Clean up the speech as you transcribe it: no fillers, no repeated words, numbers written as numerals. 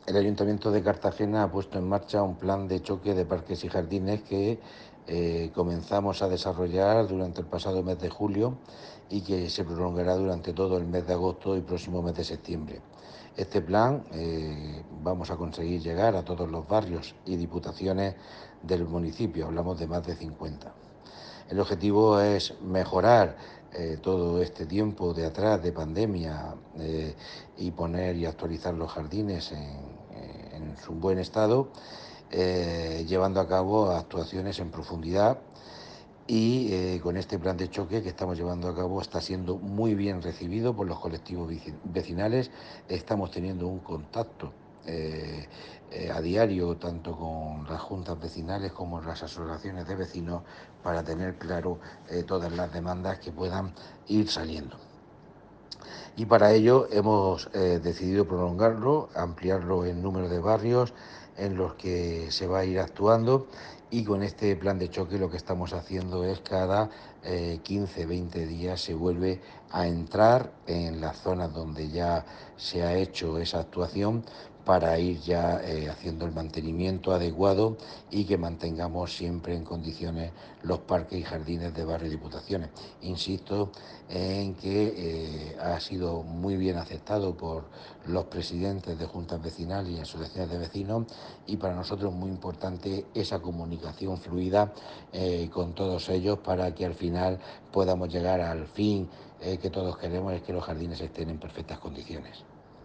El Ayuntamiento de Cartagena ha puesto en marcha un plan de choque de parques y jardines que comenzamos a desarrollar durante el pasado mes de julio y que se prolongará durante todo el mes de agosto y próximo mes de septiembre. Este plan vamos a conseguir llegar a todos los barrios y diputaciones del municipio, hablamos de más de 50. El objetivo es mejorar todo este tiempo de atrás de pandemia y poner y actualizar los jardines en su buen estado, llevando a cabo actuaciones en profundidad y con este plan de choque que estamos llevando a cabo está siendo muy bien recibido por los colectivos vecinales. Estamos teniendo un contacto eh, a diario tanto con las juntas vecinales como las asociaciones de vecinos para tener claro todas las demandas que puedan ir saliendo. Y para ello hemos decidido prolongarlo, ampliarlo en número de barrios en los que se va a ir actuando, y con este plan de choque lo que estamos haciendo es cada 15, 20 días se vuelve a entrar en las zonas donde ya se ha hecho esa actuación para ir ya haciendo el mantenimiento adecuado y que mantengamos siempre en condiciones los parques y jardines de barrio y diputaciones. Insisto en que ha sido muy bien aceptado por los presidentes de juntas vecinales y asociaciones de vecinos, y para nosotros es muy importante esa comunicación fluida con todos ellos para que al final podamos llegar al fin que todos queremos, es que los jardines estén en perfectas condiciones.